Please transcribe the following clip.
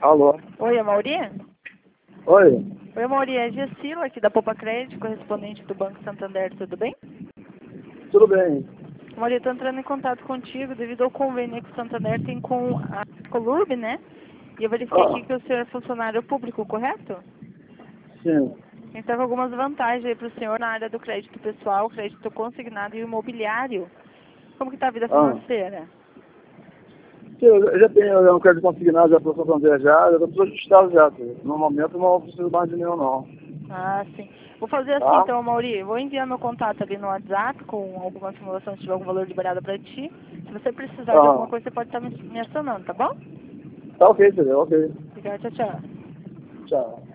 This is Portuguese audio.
Alô? Oi, Amauri? Oi? Oi, Amauri, é Gessila aqui da Poupa Crédito, correspondente do Banco Santander, tudo bem? Tudo bem? Amauri, eu estou entrando em contato contigo devido ao convênio que o Santander tem com a Colurb, né? E eu verifiquei aqui que o senhor é funcionário público, correto? Sim. Então, algumas vantagens aí para o senhor na área do crédito pessoal, crédito consignado e imobiliário. Como que está a vida Ah. financeira? Sim, eu já tenho um crédito consignado, já estou Santander já estou ajustado já. No momento não preciso mais de nenhum não. Ah, sim. Vou fazer assim Tá? então, Mauri. Vou enviar meu contato ali no WhatsApp com alguma simulação se tiver algum valor liberado para ti. Se você precisar de alguma Ah. coisa, você pode estar me acionando, tá bom? Tá ok, entendeu? Ok. Obrigada, tchau, tchau. Tchau.